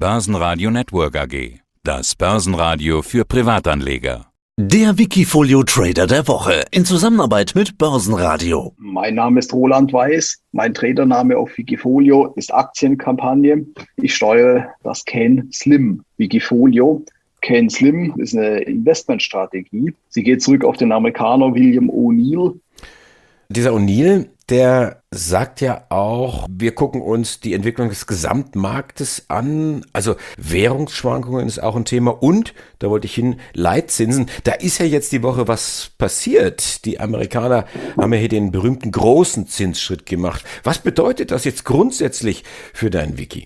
Börsenradio Network AG. Das Börsenradio für Privatanleger. Der Wikifolio Trader der Woche in Zusammenarbeit mit Börsenradio. Mein Name ist Roland Weiß. Mein Tradername auf Wikifolio ist Aktienkampagne. Ich steuere das CAN-SLIM Wikifolio. CAN-SLIM ist eine Investmentstrategie. Sie geht zurück auf den Amerikaner William O'Neill. Dieser O'Neill, der sagt ja auch, wir gucken uns die Entwicklung des Gesamtmarktes an. Also Währungsschwankungen ist auch ein Thema und, da wollte ich hin, Leitzinsen. Da ist ja jetzt die Woche was passiert. Die Amerikaner haben ja hier den berühmten großen Zinsschritt gemacht. Was bedeutet das jetzt grundsätzlich für dein Wiki?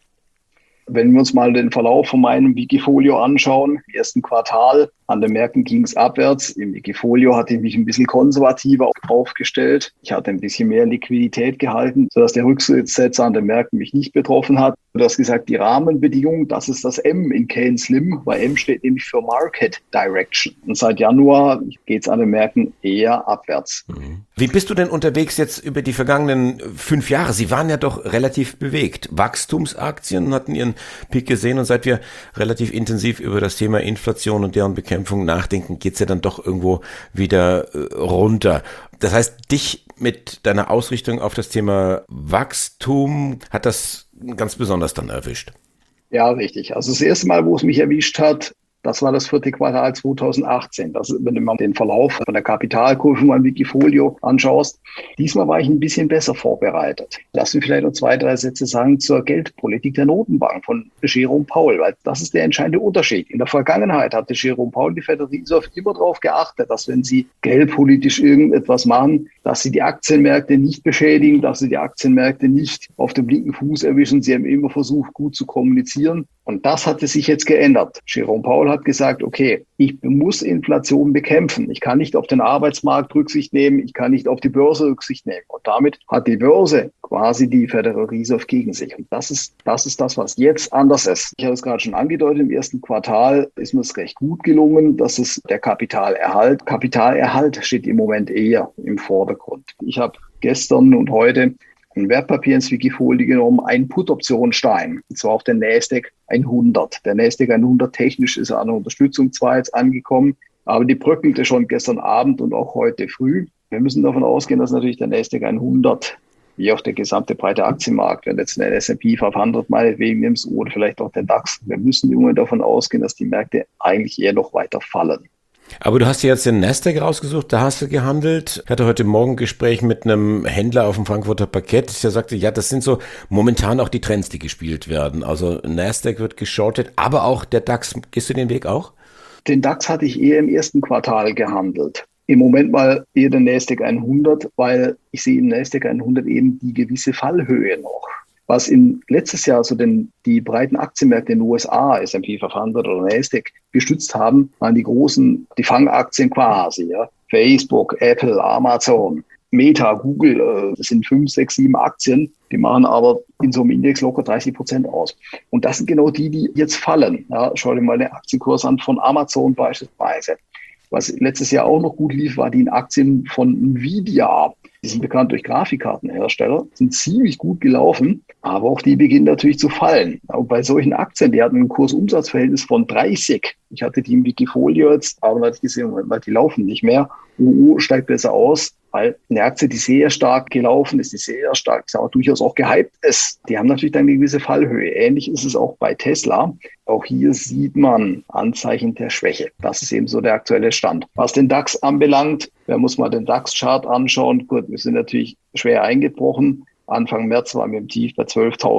Wenn wir uns mal den Verlauf von meinem Wikifolio anschauen, im ersten Quartal an den Märkten ging es abwärts. Im Wikifolio hatte ich mich ein bisschen konservativer aufgestellt. Ich hatte ein bisschen mehr Liquidität gehalten, sodass der Rücksetzer an den Märkten mich nicht betroffen hat. Du hast gesagt, die Rahmenbedingungen, das ist das M in CAN-SLIM, weil M steht nämlich für Market Direction. Und seit Januar geht es an den Märkten eher abwärts. Wie bist du denn unterwegs jetzt über die vergangenen 5 Jahre? Sie waren ja doch relativ bewegt. Wachstumsaktien hatten ihren Peak gesehen und seit wir relativ intensiv über das Thema Inflation und deren Bekämpfung nachdenken, geht es ja dann doch irgendwo wieder runter. Das heißt, dich mit deiner Ausrichtung auf das Thema Wachstum hat das ganz besonders dann erwischt. Ja, richtig. Also das erste Mal, wo es mich erwischt hat, das war das 4. Quartal 2018. Wenn du mal den Verlauf von der Kapitalkurve von meinem Wikifolio anschaust, diesmal war ich ein bisschen besser vorbereitet. Lass mich vielleicht noch 2, 3 Sätze sagen zur Geldpolitik der Notenbank von Jerome Powell, weil das ist der entscheidende Unterschied. In der Vergangenheit hatte Jerome Powell, die Federal Reserve, immer darauf geachtet, dass wenn sie geldpolitisch irgendetwas machen, dass sie die Aktienmärkte nicht beschädigen, dass sie die Aktienmärkte nicht auf dem linken Fuß erwischen. Sie haben immer versucht, gut zu kommunizieren. Und das hatte sich jetzt geändert. Jerome Powell hat gesagt, okay, ich muss Inflation bekämpfen. Ich kann nicht auf den Arbeitsmarkt Rücksicht nehmen. Ich kann nicht auf die Börse Rücksicht nehmen. Und damit hat die Börse quasi die Federal Reserve gegen sich. Und das ist das, was jetzt anders ist. Ich habe es gerade schon angedeutet, im ersten Quartal ist mir es recht gut gelungen. Das ist der Kapitalerhalt. Kapitalerhalt steht im Moment eher im Vordergrund. Ich habe gestern und heute ein Wertpapier ins Wikifolio genommen, einen Put-Option-Stein, und zwar auf den Nasdaq 100. Der Nasdaq 100 technisch ist an der Unterstützung zwar jetzt angekommen, aber die bröckelte schon gestern Abend und auch heute früh. Wir müssen davon ausgehen, dass natürlich der Nasdaq 100, wie auch der gesamte breite Aktienmarkt, wenn jetzt den S&P 500 meinetwegen nimmst oder vielleicht auch den DAX, wir müssen immer davon ausgehen, dass die Märkte eigentlich eher noch weiter fallen. Aber du hast dir jetzt den Nasdaq rausgesucht, da hast du gehandelt. Ich hatte heute Morgen ein Gespräch mit einem Händler auf dem Frankfurter Parkett, der sagte, ja, das sind so momentan auch die Trends, die gespielt werden. Also Nasdaq wird geschortet, aber auch der DAX. Gehst du den Weg auch? Den DAX hatte ich eher im ersten Quartal gehandelt. Im Moment mal eher den Nasdaq 100, weil ich sehe im Nasdaq 100 eben die gewisse Fallhöhe noch. Was letztes Jahr so die breiten Aktienmärkte in den USA, S&P 500 oder Nasdaq, gestützt haben, waren die Fangaktien quasi. Ja. Facebook, Apple, Amazon, Meta, Google, das sind 5, 6, 7 Aktien, die machen aber in so einem Index locker 30% aus. Und das sind genau die jetzt fallen. Ja. Schau dir mal den Aktienkurs an von Amazon beispielsweise. Was letztes Jahr auch noch gut lief, war die Aktien von Nvidia. Die sind bekannt durch Grafikkartenhersteller, sind ziemlich gut gelaufen, aber auch die beginnen natürlich zu fallen. Und bei solchen Aktien, die hatten ein Kursumsatzverhältnis von 30. Ich hatte die im Wikifolio jetzt, aber da hatte ich gesehen, weil die laufen nicht mehr. UU steigt besser aus, weil eine Aktie, die sehr stark gelaufen ist, die sehr stark, ich sage auch, durchaus auch gehypt ist, die haben natürlich dann eine gewisse Fallhöhe. Ähnlich ist es auch bei Tesla. Auch hier sieht man Anzeichen der Schwäche. Das ist eben so der aktuelle Stand. Was den DAX anbelangt, wer muss mal den DAX-Chart anschauen? Gut, wir sind natürlich schwer eingebrochen. Anfang März waren wir im Tief bei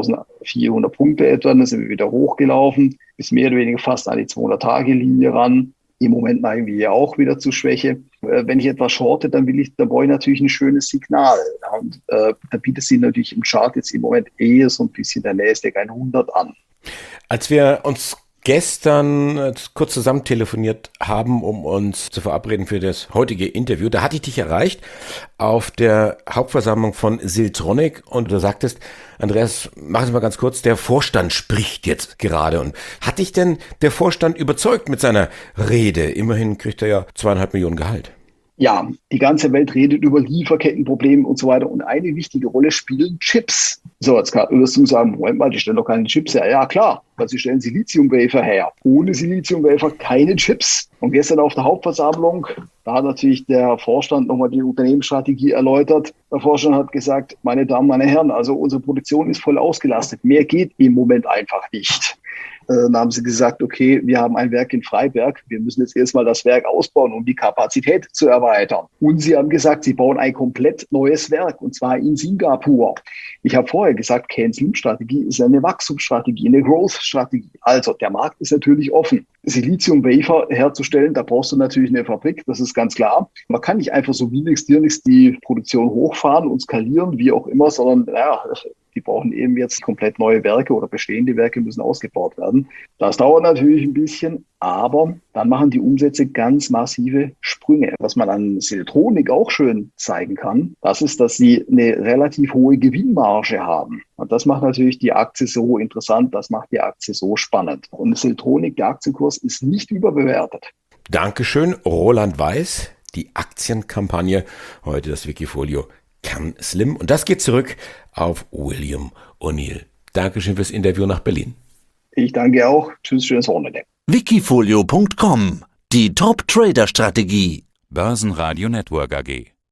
12.400 Punkte etwa. Dann sind wir wieder hochgelaufen, bis mehr oder weniger fast an die 200-Tage-Linie ran. Im Moment neigen wir ja auch wieder zu Schwäche. Wenn ich etwas shorte, dann brauche ich natürlich ein schönes Signal. Und da bietet sich natürlich im Chart jetzt im Moment eher so ein bisschen der Nasdaq 100 an. Als wir uns gestern kurz zusammen telefoniert haben, um uns zu verabreden für das heutige Interview, da hatte ich dich erreicht auf der Hauptversammlung von Siltronic und du sagtest, Andreas, mach es mal ganz kurz, der Vorstand spricht jetzt gerade. Und hat dich denn der Vorstand überzeugt mit seiner Rede? Immerhin kriegt er ja 2,5 Millionen Gehalt. Ja, die ganze Welt redet über Lieferkettenprobleme und so weiter. Und eine wichtige Rolle spielen Chips. So, jetzt wirst du sagen, Moment mal, die stellen doch keine Chips her. Ja, klar, weil sie stellen Siliziumwafer her. Ohne Siliziumwafer keine Chips. Und gestern auf der Hauptversammlung, da hat natürlich der Vorstand nochmal die Unternehmensstrategie erläutert. Der Vorstand hat gesagt, meine Damen, meine Herren, also unsere Produktion ist voll ausgelastet. Mehr geht im Moment einfach nicht. Dann haben sie gesagt, okay, wir haben ein Werk in Freiberg. Wir müssen jetzt erstmal das Werk ausbauen, um die Kapazität zu erweitern. Und sie haben gesagt, sie bauen ein komplett neues Werk, und zwar in Singapur. Ich habe vorher gesagt, Can-Slim-Strategie ist eine Wachstumsstrategie, eine Growth-Strategie. Also der Markt ist natürlich offen. Silizium-Wafer herzustellen, da brauchst du natürlich eine Fabrik, das ist ganz klar. Man kann nicht einfach so wie nichts dir nichts die Produktion hochfahren und skalieren, wie auch immer, sondern die brauchen eben jetzt komplett neue Werke oder bestehende Werke müssen ausgebaut werden. Das dauert natürlich ein bisschen, aber dann machen die Umsätze ganz massive Sprünge. Was man an Siltronik auch schön zeigen kann, das ist, dass sie eine relativ hohe Gewinnmarge haben. Und das macht natürlich die Aktie so interessant, das macht die Aktie so spannend. Und Siltronik, der Aktienkurs, ist nicht überbewertet. Dankeschön, Roland Weiß. Die Aktienkampagne, heute das Wikifolio Can-Slim. Und das geht zurück auf William O'Neill. Dankeschön fürs Interview nach Berlin. Ich danke auch. Tschüss, schönes Wochenende. Wikifolio.com, die Top-Trader-Strategie. Börsenradio Network AG.